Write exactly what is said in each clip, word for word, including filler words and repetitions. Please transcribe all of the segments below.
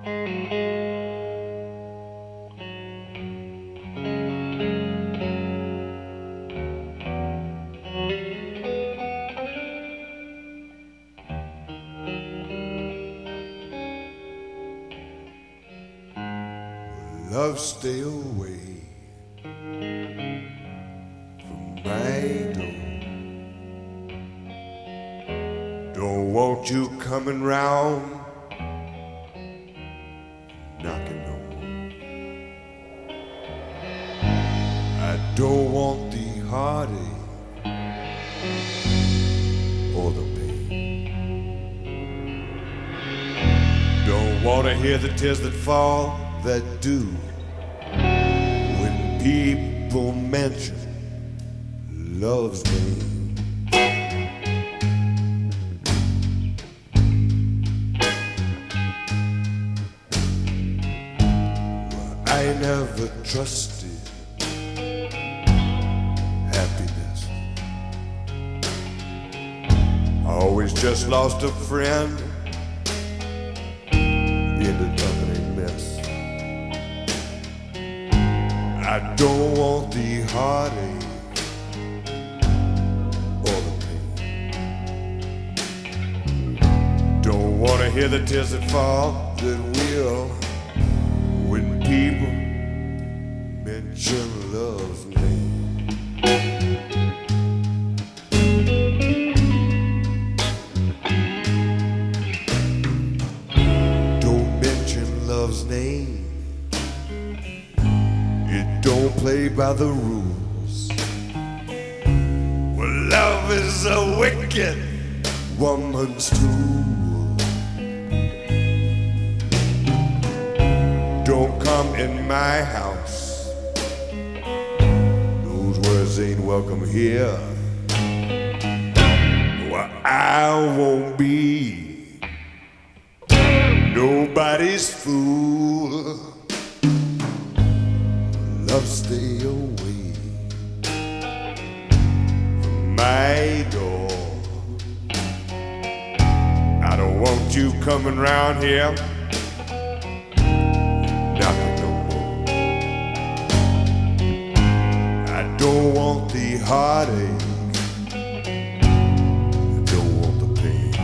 Love, stay away from my door. Don't want you coming round knocking no more. I don't want the heartache or the pain. Don't want to hear the tears that fall, that do when people mention love's name. Well, I never trusted happiness. I always just lost a friend in the company mess. I don't want the heartache or the pain. Don't want to hear the tears that fall, that will when people mention love's name. Don't mention love's name. Don't play by the rules. Well, love is a wicked woman's tool. Don't come in my house. Those words ain't welcome here. Well, I won't be nobody's fool. Love, stay away from my door. I don't want you coming round here knocking no more. I don't want the heartache, I don't want the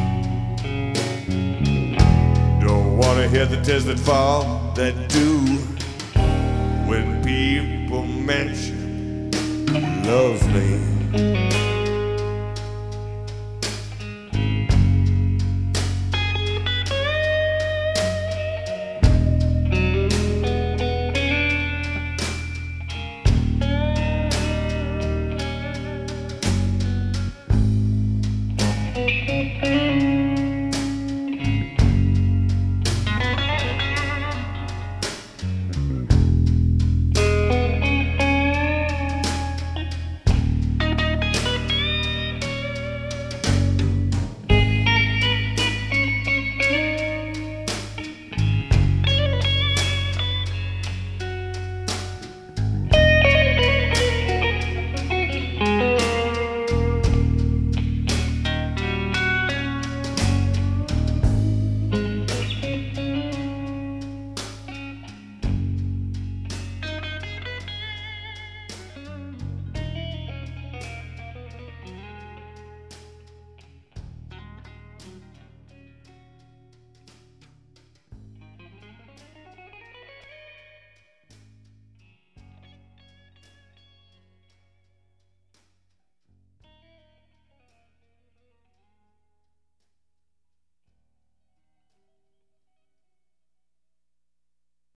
pain. Don't want to hear the tears that fall, that do when people mention love's name.